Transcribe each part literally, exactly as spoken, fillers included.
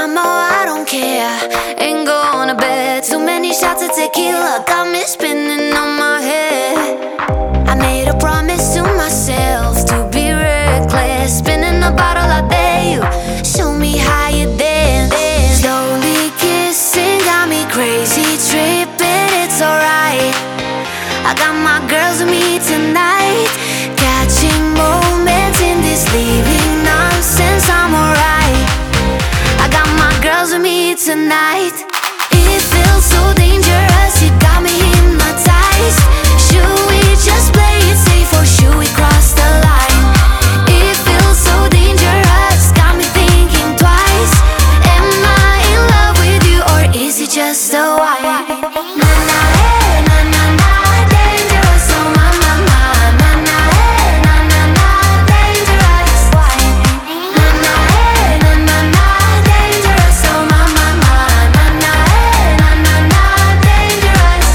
I'm all, I don't care. Ain't going to bed. Too many shots of tequila got me spinning on my head. I made a promise to myself to be reckless, spinning a bottle a day. You show me how you dance. Slowly kissing got me crazy, tripping, it's alright. I got my girls with me tonight, catching moments in this leaving nonsense. I'm alright. I got my girls with me tonight. It feels so dangerous, you got me hypnotized. Should we just play it safe or should we cross the line? It feels so dangerous, got me thinking twice. Am I in love with you or is it just a while? Na na eh, na na na, dangerous, oh my my my. Na na eh, na na na, dangerous. Why? Na na eh, na na na, dangerous, oh my my my. Na na eh, na na na, dangerous.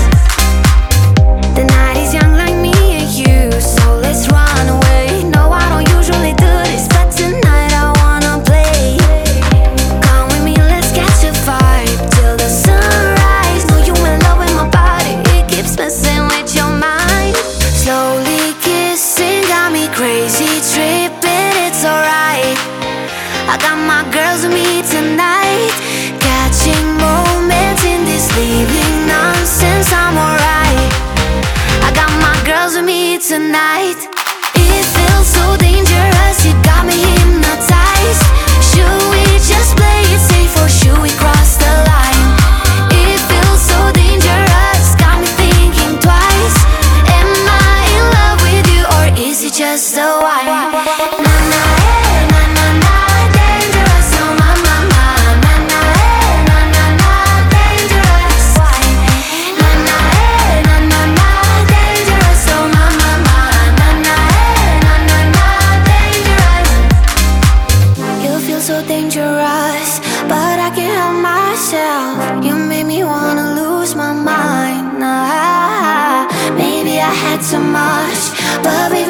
The night is young like me and you, so let's run away. No, I don't usually do this, but tonight I wanna play. Come with me, let's catch a vibe till the sunrise. Know you in love with my body, it keeps messing with your mind. Slowly kissing got me crazy, tripping, it's alright. I got my girls with me tonight, catching moments in this leaving nonsense. I'm alright. I got my girls with me tonight. It feels so dangerous, you got me hypnotized. Should we just play it safe or should we cross the line? It feels so dangerous, got me thinking twice. Am I in love with you or is it just a while? Na na eh, na na na, dangerous, oh my my my. Na na eh, na na na, dangerous. Why? Na na eh, na na na, dangerous, oh my my my. Na na eh, na na na, dangerous. You feel so dangerous, but I can't help myself. You made me wanna lose my mind. Nah, maybe I had too much, but baby,